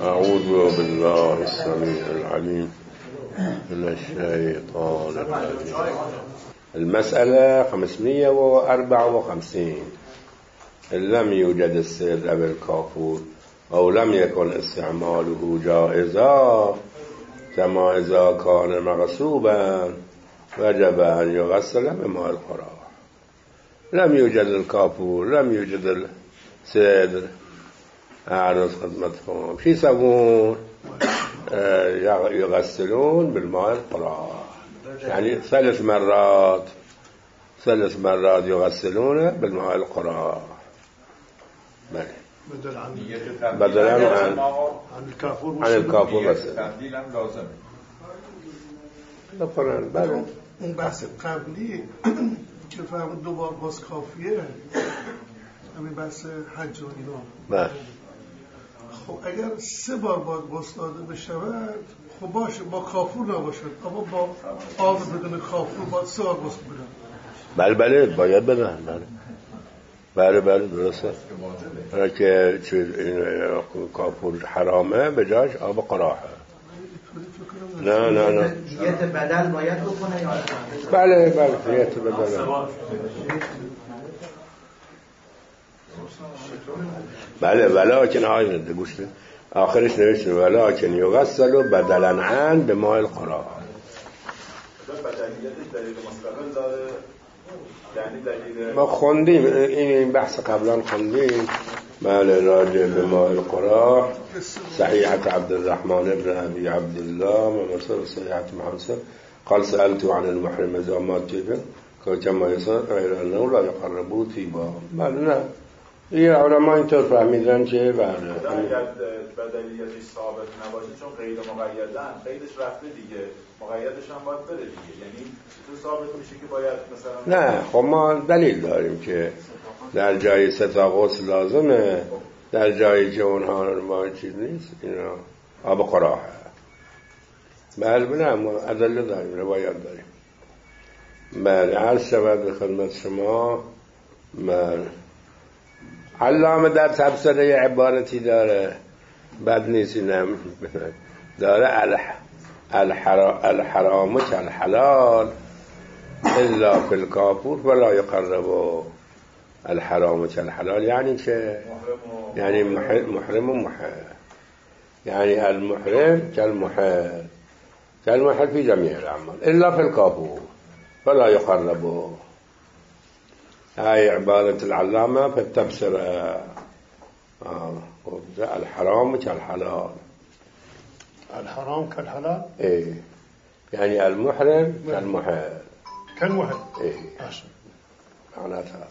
أعوذ بالله السميع العليم من الشيطان الرجيم. المسألة 554. إن لم يوجد السر أو الكافور أو لم يكن استعماله جائزا كما إذا كان مغصوبا وجب أن يغسل بماء القراح. لم يوجد الكافور، لم يوجد السدر، أعرض خدمتهم شو يسوون؟ يغسلون بالماء القراح، يعني ثلاث مرات يغسلون بالماء القراح. بدلا عن الكافور بس تبدیل هم لازمه. بله. اون بحث قبلی که فهمید دوبار باز کافیه، همین بحث حج و اینا. بله. خب اگر 3 بار باید غسل داده بشود، خب باشه با کافور نباشد، اما با آب بدون کافور باید 3 بار غسل بدن. بله باید بدن. بله درسته. برای که کافور حرامه به جاش آب قراحه. نه نیت بدل باید بکنه یا بله نیت بدل. بله ولکن آیه گوشته آخرش نوشته ولکن یغسل بدلا عن بماء القراح. ما خوندیم این بحث قبلا خوندیم. بله راجع به ماء القراح صحيحة عبد الرحمن بن أبي عبد الله ومرسل صحيحة محمد قال سألت عن المحرم إذا مات كما يصير غير أنه لا يقربوا طيبا. بله نه این علما اینطور فهمیدن که بله اگر بدلیتش ثابت نباشه چون قید مقیدن قیدش رفته دیگه، مقیدش هم باید بره دیگه، یعنی تو ثابت میشه که باید مثلا نه. خب ما دلیل داریم که در جای 3 غسل لازمه، در جایی که اونها ما چیز نیست اینا آب قراحه. بله ما ادله داریم، روایت داریم. بله عرض شود به خدمت شما. بله علامه در تفسیر عبارتی داره، بد نیست اینم داره الحرام كالحلال الا في الكافور ولا يقرب الحرام كالحلال، یعنی که یعنی محرم و محل، يعني المحرم كالمحل في جميع الأعمال إلا في الكافور فلا يقرب. هاي عبارة العلامة في التبصرة. الحرام كالحلال. الحرام كالحلال إيه، يعني المحرم كالمحل إيه معناتها.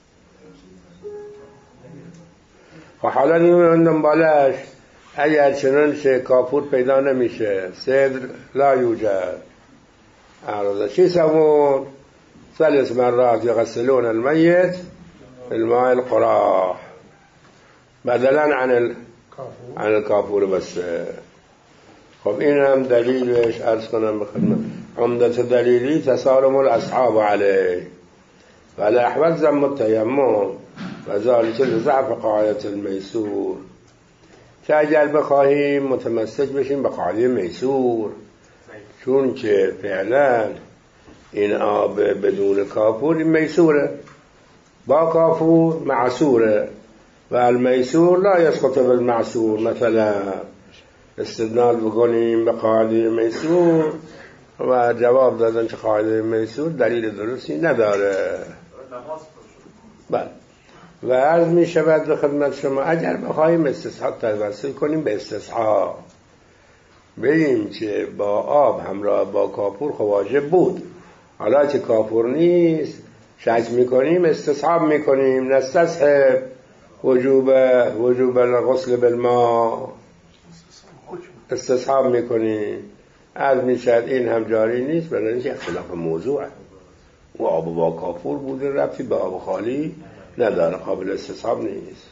وحالا نیمون بالاش اگر چنانچه کافور پیدا نمیشه، صدر لا یوجد، عرضه چی سوون 3 مرات یغسلون المیت الماء القراح بدلا عن الکافور بس. خب این هم دلیلش عرض کنم بخدمت عمدت دلیلی تسالم الاصحاب علیه ولا احوال ذم التیمم و ذالک لضعف قاعده المیسور. که اگر بخواهیم متمسک بشیم به قاعده میسور، چون که فعلا این آب بدون کافور این میسوره، با کافور معصوره و المیسور لا یسقط بالمعصور. مثلا استدلال بکنیم به قاعده میسور و جواب دادن که قاعده میسور دلیل درستی نداره. بله و عرض می شود به خدمت شما اگر بخواهیم استصحاب توسل کنیم به استصحاب بگیم که با آب همراه با کافور واجب بود، حالا که کافور نیست شک می کنیم استصحاب می کنیم، نستصحب وجوب الغسل بالماء، استصحاب می کنیم. عرض می شود این هم جاری نیست، برای اینکه اختلاف موضوعه و آب با کافور بوده ربطی به آب خالی نداره، قابل استصحاب نیست.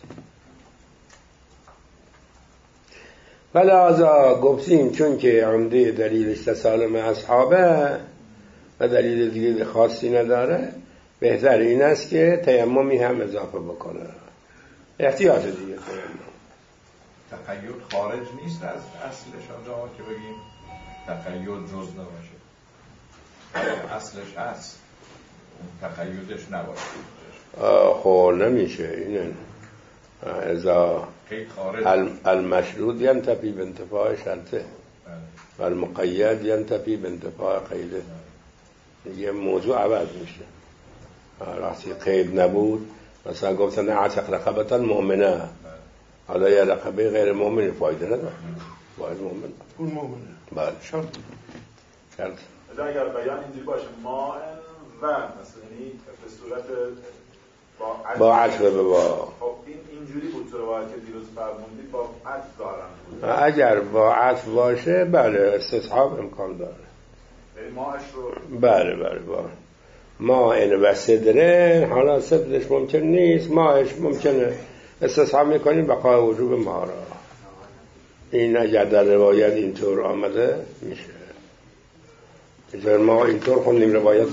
ولذا گفتیم چون که عمده دلیلش تسالم اصحابه و دلیل دیگه خاصی نداره، بهتر این است که تیممی هم اضافه بکنه، احتیاط دیگه تیمم. تقید خارج نیست از اصلش آنجا که بگیم تقید جز نباشه، اصلش هست اون تقیدش نباشه. خب نمیشه اینه اذا المشروط ينتفي بانتفاء شرطه و المقید ينتفي بانتفاء قیده. یه موضوع عوض میشه. راستی قید نبود مثلا گفتن اعتق رقبة مؤمنه، حالا یه رقبه غیر مؤمن فایده نداره، باید مؤمن اون مؤمنه. بله شرط اگر بیان اینجوری باشه ما و مثلا یعنی به صورت با عطف به با خب اینجوری بود تو روایت که دیروز فرمودید با عطف دارن بود. اگر با عطف باشه بله استصحاب امکان داره. ماهش رو بله با ما این و صدره، حالا صدرش ممکن نیست، ماهش ممکنه استصحاب میکنیم بقای وجوب ما را. این اگر در روایت اینطور آمده میشه. ما اینطور خوندیم روایت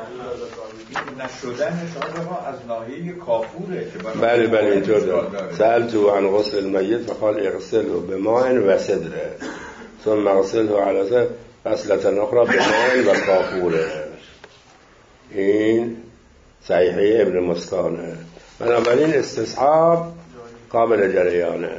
نشدنش آنجا از ناحیه کافوره که بله اینطور داره. سألتو عن غسل المیت فقال اغسله بماء و صدره ثم اغسله على غسلة اخرى بماء و کافوره. این صحیحه ابن مسکانه. بنابراین استصحاب قابل جریانه.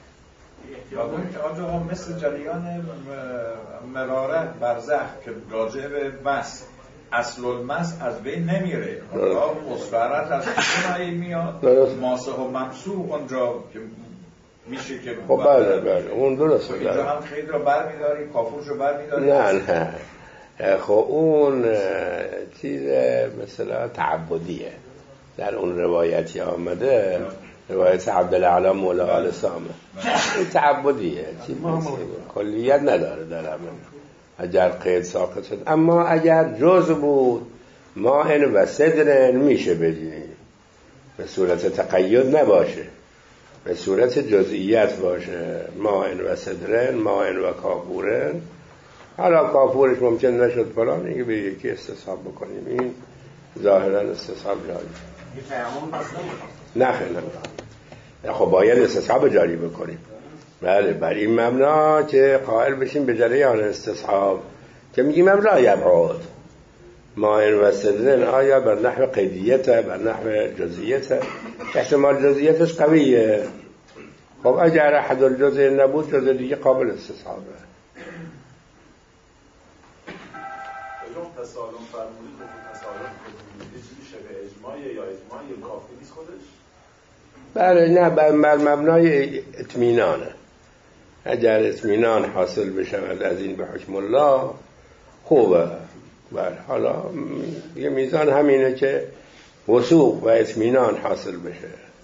آنجا مثل جریان مراره برزخ که راجع به مس اصل المس از بین نمیره، آنجا مصورت از کنایی میاد ماسه و ممسوح اونجا که میشه که خب بله اون درسته. اینجا هم خیلی رو بر میداری کافورش رو بر میداری. نه خب اون چیز مثلا تعبدیه در اون روایتی آمده، روایت عبدالعلا مولا آل سامه. این تعبدیه، کلیت نداره در همه اگر قید ساقط شد. اما اگر جز بود ماء و صدر میشه بدینی، به صورت تقید نباشه، به صورت جزئیت باشه. ماء و صدر، ماء و کافورن. حالا کافورش ممکن نشد فلان، اینکه به یکی استصحاب بکنیم. این ظاهرا استصحاب جاری نه خیلی خب باید استصحاب جاری بکنیم. بله بر این مبنا که قائل بشیم به جریان استصحاب که میگیم لا یبعد ماء و صدر آیا بر نحو قیدیت بر نحو جزئیت. احتمال جزئیتش قویه. خب اگر احد الجزء نبود جزء دیگه قابل استصحابه. تسالم فرمودید که تسالم یه چیزی شبه اجماعی یا اجماعی کافی نیست خودش؟ بله نه بر مبنای اطمینانه. اگر اطمینان حاصل بشود از این به حکم الله خوبه. بله حالا یه میزان همینه که وثوق و اطمینان حاصل بشه.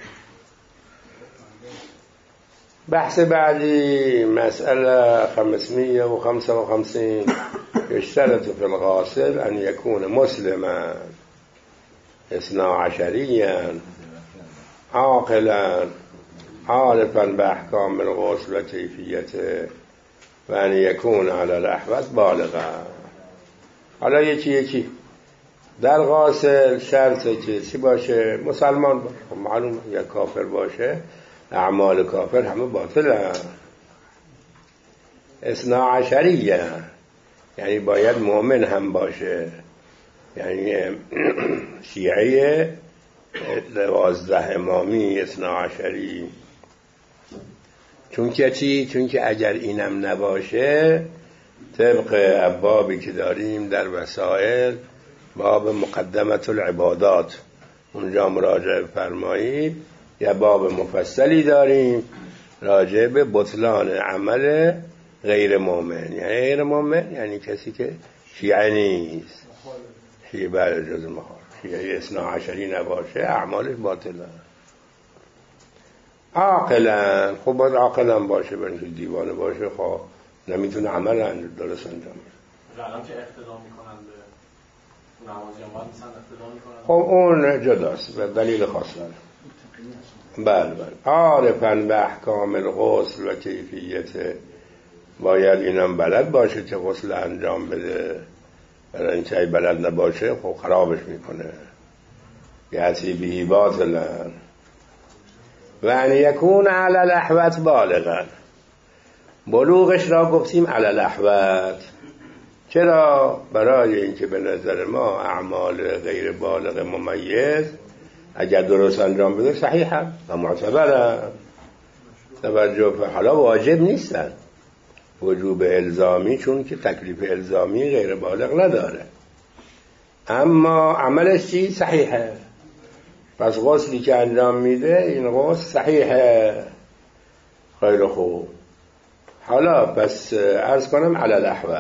بحث بعدی مسئله 555 يشترط في الغاسل أن يكون مسلما 12 عاقلا عارفا بأحكام الغسل وكيفيته وأن يكون على الأحوط بالغا. حالا یکی در غاسل شرطه که چی باشه؟ مسلمان باشه. معلوم یا کافر باشه اعمال کافر همه باطله. 12 یعنی باید مؤمن هم باشه، یعنی شیعه 12 امامی 12. چون که چی؟ چون که اگر اینم نباشه طبق ابوابی که داریم در وسائل، باب مقدمت العبادات اونجا مراجعه فرمایید، یا باب مفصلی داریم راجع به بطلان عمل غیر مؤمن. یعنی غیر مؤمن یعنی کسی که شیعه نیست، شیعه بعد جز مخالف، شیعه 12 نباشه اعمالش باطله. عاقلا، خب باید عاقلا باشه، برای اینکه دیوانه باشه خب نمیتونه عمل درست انجام بده. الان که اقتدا میکنن به نمازی هم باید مثلا اقتدا میکنن. خب اون جداست به دلیل خاص داره. بله عارفاً به احکام الغسل و کیفیت، باید اینم بلد باشه که غسل انجام بده. برای اینکه ای بلد نباشه خب خرابش میکنه. یعنی بهی باطلا و ان یکون علی الاحوط بالغا. بلوغش را گفتیم علی الاحوط. چرا؟ برای اینکه به نظر ما اعمال غیر بالغ ممیز اگر درست انجام بده صحیح هم و معتبر هم. توجه، حالا واجب نیستن، وجوب الزامی، چون که تکلیف الزامی غیر بالغ نداره، اما عملش چی؟ صحیحه. پس غسلی که انجام میده این غسل صحیحه. خیلی خوب. حالا پس عرض کنم علی الاحوط.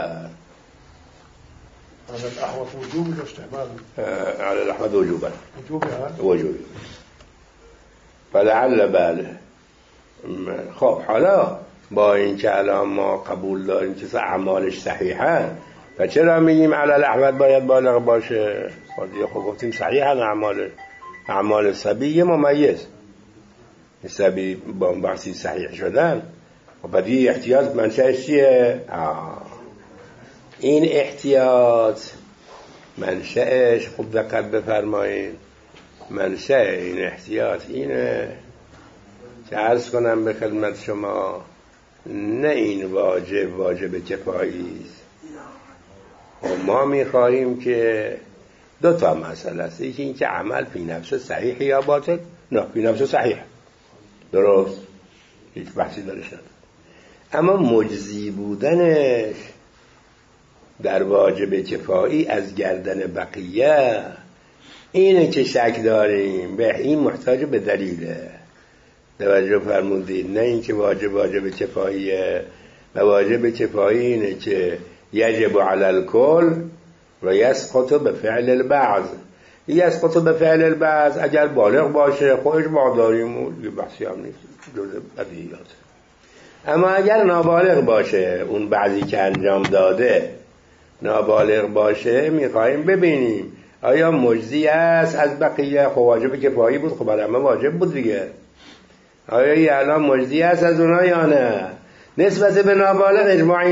علی الاحوط وجوب داشته؟ علی الاحوط وجوبا. وجوبی. فلعل بله. خب حالا با این که الان ما قبول داریم که اعمالش صحیحه، و چرا میگیم علی الاحوط باید بالغ باشه؟ خب گفتیم صحیحه اعمال صبی ممیز، صبی با بحثی صحیح شدن. خب بدی احتیاط منشأش چیه؟ این احتیاط منشأش، خوب دقت بفرمایید، منشأ این احتیاط اینه که عرض کنم به خدمت شما، نه این واجب کفایی است. و ما میخواهیم که دو تا مسئله است. یکی این که عمل فی نفسه صحیح یا باطل. نه، فی نفسه صحیح، درست، هیچ بحثی درش نداره. اما مجزی بودنش در واجب کفایی از گردن بقیه، اینه که شک داریم. به این محتاج به دلیله. توجه فرمودید؟ نه این که واجب کفاییه، و واجب کفایی اینه که یجب علی الکل و یسقط به فعل البعض. یسقط به فعل البعض اگر بالغ باشه خودش داریم و یه بحثی هم نیست، جز بدیهیات. اما اگر نابالغ باشه، اون بعضی که انجام داده نابالغ باشه، میخواییم ببینیم آیا مجزی است از بقیه. خب واجب کفایی بود، خب همه واجب بود دیگه. آیا این الان مجزی است از اونها یا نه؟ نسبت به نابالغ اجماعی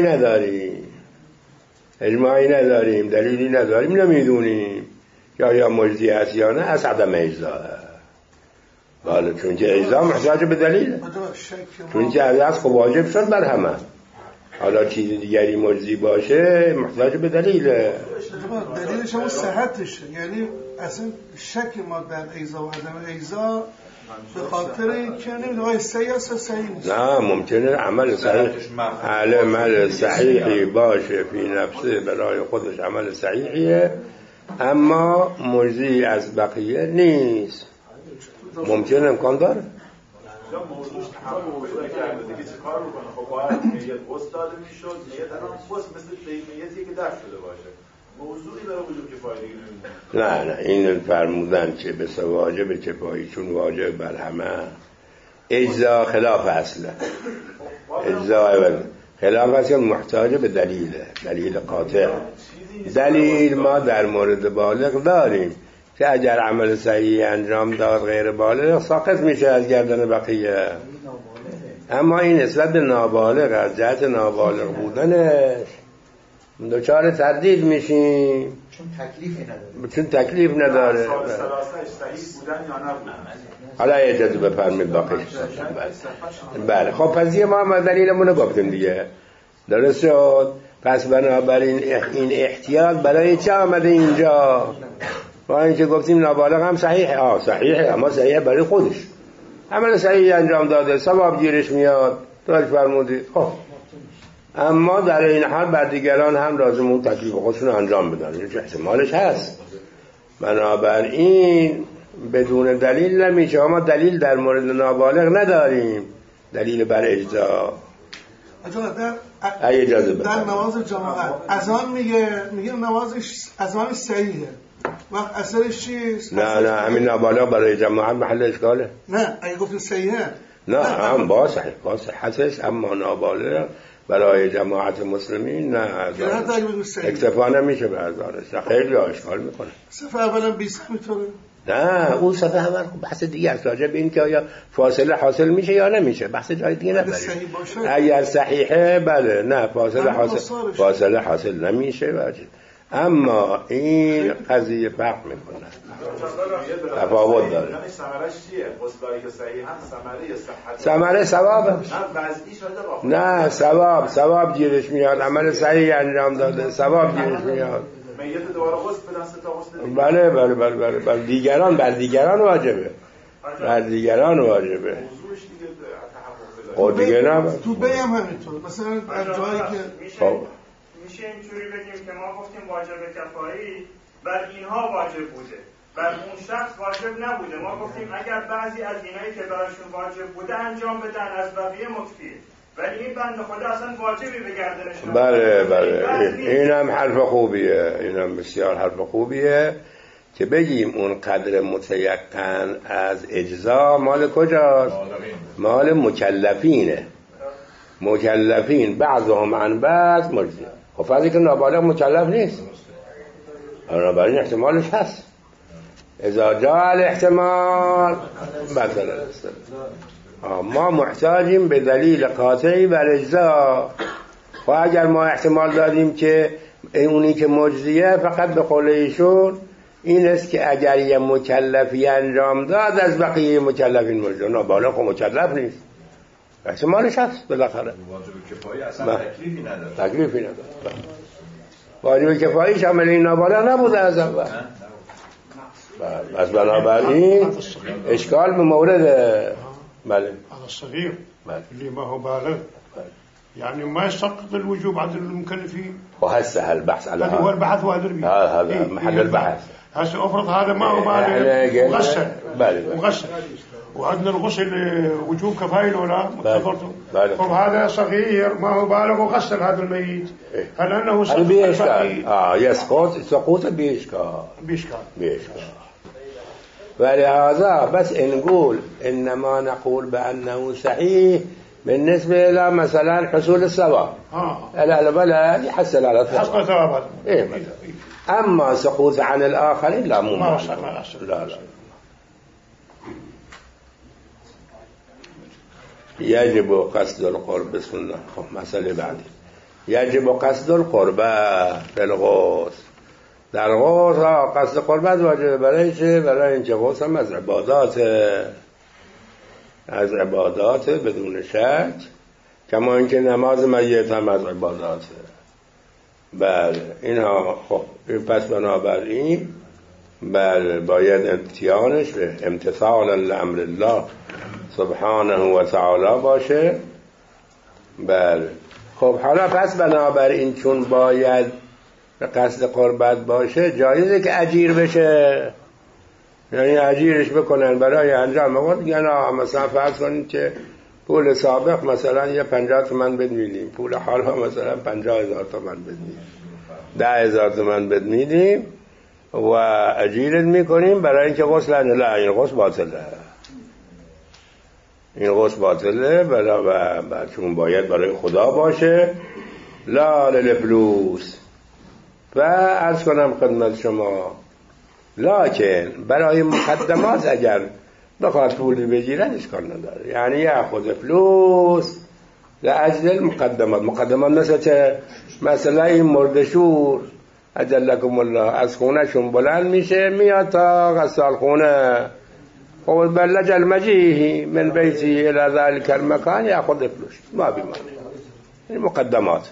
نداریم، دلیلی نداریم، نمیدونیم که آیا مجزی است یا نه، از عدم اجزاه. بله، چون که اجزا محتاج به دلیله، چون که از خب واجب شد بر همه. حالا چیز دیگری مجزی باشه محتاج به دلیله. دلیلش هم صحتشه، یعنی اصلا شک ما در اجزا و عدم اجزا به خاطر اینکه نمیدونم صحیح است صحیح نیست. نه، ممکنه عمل صحیحی باشه فی نفسه، برای خودش عمل صحیحیه، اما مجزی از بقیه نیست. ممکنه، امکان داره. موضوعش هم موضوع کرده دیگه چه کار بکنه؟ خب باید نیت غسل داده میشد. نیت الان غسل مثل نیتی که دست شده باشه، موضوعی برای وجوب کفایی دیگه نمیدونه. نه این فرمودن که به واجب کفایی، چون واجب بر همه. اجزا خلاف اصله، اجزا خلاف اصل محتاج به دلیل قاطع. دلیل ما در مورد بالغ داریم که اگر عمل صحیح انجام داد غیر بالغ ساقط میشه از گردن بقیه. اما این نسبت به نابالغ، از جهت نابالغ بودنش دوچار تردید میشیم، چون تکلیف نداره. حالا اجازه بفرمید باقیش. بله خب پس یه ما دلیلمون رو گفتیم دیگه، درست شد. پس بنابراین این احتیاط برای چه آمده اینجا؟ با اینکه گفتیم نابالغ هم صحیحه، صحیحه، اما صحیحه برای خودش، عمل صحیحی انجام داده، ثواب گیرش میاد، درست فرمودید. خب اما در این حال بر دیگران هم لازم اون تکلیف خودشون انجام بدن، این احتمالش هست. بنابراین بدون دلیل نمیشه. اما دلیل در مورد نابالغ نداریم، دلیل بر اجزا. در نماز جماعت اذان میگه اذانش صحیحه، وقت اثرش چیست؟ نه همین نابالغ برای جماعت محل اشکاله. نه اگه گفت صحیحه، نه هم با صحیحش، اما نابالغ برای جماعت مسلمین نه اکتفا نمیشه به اذانش، خیلی اشکال میکنه. صفحه اولا 20 میتونه. نه اون صفحه اول بحث دیگه است، راجع به این که آیا فاصله حاصل میشه یا نمیشه، بحث جای دیگه نداریم. اگر صحیحه بله، نه فاصله حاصل نمیشه. اما این قضیه فرق میکنه، تفاوت داره. یعنی ثمرش چیه؟ غسلایی که صحیحاً ثمره ثوابه. نه ثواب گیرش میاد. عمل صحیح انجام داده ثواب گیرش میاد. میت دوباره غسل بدن، 3 تا غسل دیگه. بله بر دیگران واجبه. بر دیگران واجبه. دیگه نه. تو بیم همینطور. مثلا جایی که میشه اینجوری بگیم که ما گفتیم واجب کفایی بر اینها واجب بوده، بر اون شخص واجب نبوده. ما گفتیم اگر بعضی از اینایی که براشون واجب بوده انجام بدن از بقیه مکفیه، ولی این بنده خدا اصلا واجبی به گردنش. بله اینم حرف خوبیه، اینم بسیار حرف خوبیه که بگیم اون قدر متیقن از اجزا مال کجاست؟ مال مکلفینه. مکلفین بعضهم عن بعض مجزی. خب فرضی که نابالغ مکلف نیست، بنابراین احتمالش هست. اذا جاء الاحتمال بدل الاستدلال. ما محتاجیم به دلیل قاطعی بر اجزا. و اگر ما احتمال دادیم که اونی که مجزیه فقط به قول ایشون این است که اگر یه مکلفی انجام داد از بقیه مکلفین مجزی، نابالغ مکلف نیست، احتمالش هست بالاخره. واجب کفایی اصلا تکلیفی نداره. واجب کفایی شامل این نابالغ نبوده از اول. از بنابراین اشکال به مورد بله الصغير اللي ما هو بالغ يعني ما يسقط الوجوب عند المكلفين. وهسه البحث على هذا هو البحث وهذا هذا محل البحث. هسه افرض هذا ما هو بالغ وغسل وغسل وعندنا الغسل وجوب كفاية ولا متفرطه. طب هذا صغير ما هو بالغ وغسل هذا الميت، هل أنه سقط يسقط سقوط بإشكال. ولهذا بس نقول إنما نقول بأنه صحيح بالنسبة إلى مثلا حصول الثواب. البلد يحصل على الثواب. إيه أما سقوط عن الآخرين لا مو ما لا. يجب قصد القرب. بسم الله. مسألة بعدي. يجب قصد القرب في الغسل. در غسل قصد قربت واجب برای چه؟ برای اینکه غسل هم از عبادات بدون شک، کما اینکه نماز میت هم از عباداته. بله اینها خب پس بنابراین بله باید امتیانش به امتثال لامر الله سبحانه و تعالی باشه. بله خب حالا پس بنابراین چون باید به قصد قربت باشه جایزه که اجیر بشه، یعنی اجیرش بکنن برای انجام قربت. یعنی مثلا فرض کنید که پول سابق مثلا یه 50 تومن بد میدیم، پول حالا مثلا 50,000 تومن بد میدیم، 10,000 تومن بد میدیم و اجیرت میکنیم برای اینکه غسل لا این غسل باطله و چون باید برای خدا باشه لا للفلوس. و عرض کنم خدمت شما لکن برای مقدمات اگر بخواد پولی بگیرن اشکال نداره، یعنی یاخذ فلوس لاجل المقدمات مثل چه؟ مثلا این مردشور اجلکم الله از خونه شون بلند میشه میاد تا غسال خونه و بلج المجیه من بیتی الى ذلك المکان یاخذ فلوس ما بیمانه. این مقدمات.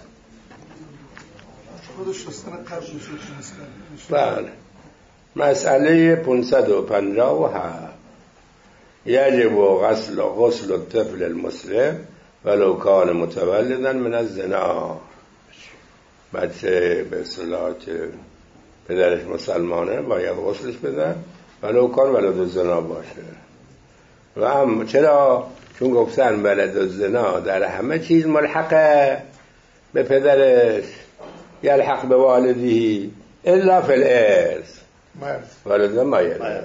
بله مسئله 557 یجب غسل الطفل المسلم ولو کان متولدا من الزنا. بچه به اصطلاح که پدرش مسلمانه باید غسلش بدن ولو کان ولد الزنا باشه. و هم چرا؟ چون گفتن ولد الزنا در همه چیز ملحقه به پدرش، یلحق به والدی الا فی الارث ولد ما یرث.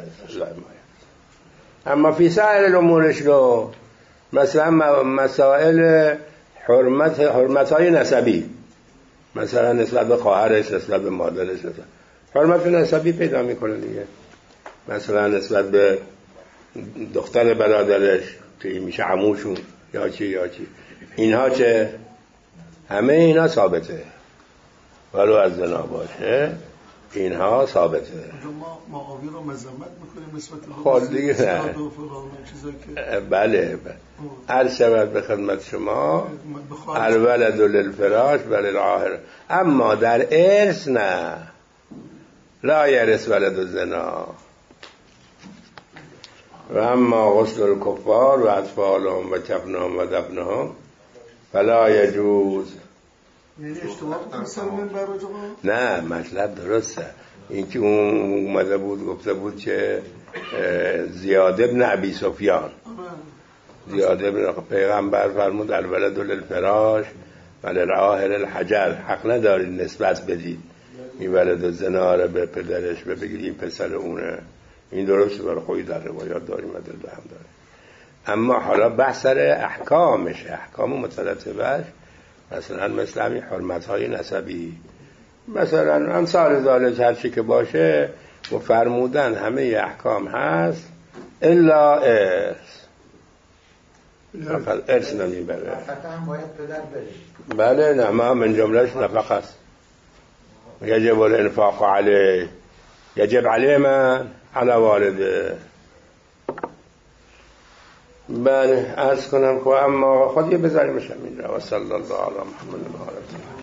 اما فی سایر الامورش رو مثلا مسائل حرمت‌های نسبی، مثلا نسبت به خواهرش، نسبت به مادرش، حرمت نسبی پیدا میکنه دیگه. مثلا نسبت به دختر برادرش که میشه عموشون یا چی اینها چه؟ همه اینا ثابته. ولو از زنا باشه اینها ثابته. ما معاوی رو مذمت میکنیم نسبت به خود دیگه نه. بله عرض شود به خدمت شما الولد للفراش وللعاهر، اما در ارث نه، لا یرث ولد الزنا. و اما غسل الکفار و اطفالهم و کفنهم و دفنهم فلا یجوز. یعنی اشتباه مسلمان برای نه مطلب درسته. این که اون اومده بود گفته بود که زیاد ابن ابی سفیان، زیاد ابن پیغمبر فرمود الولد للفراش وللعاهر الحجر، حق ندارید نسبت بدید این ولد زنا رو به پدرش به بگید این پسر اونه. این درسته، برای خودی در روایات داریم و دل هم داریم. اما حالا بحث سر احکامشه، احکام مترتبهش، مثلا مثل همین حرمت‌های نسبی، مثلا امثال ذالک هر چی که باشه و فرمودن همه احکام هست الا ارث. فقط ارث نمیبره. نفقه هم باید پدر بده. بله نه، ما من جملهش نفقه است. یجب الانفاق علیه، یجب علیه من علی والده. بله عرض کنم که اما خود یه بذاریمش همین را و صلی الله علی محمد و آله.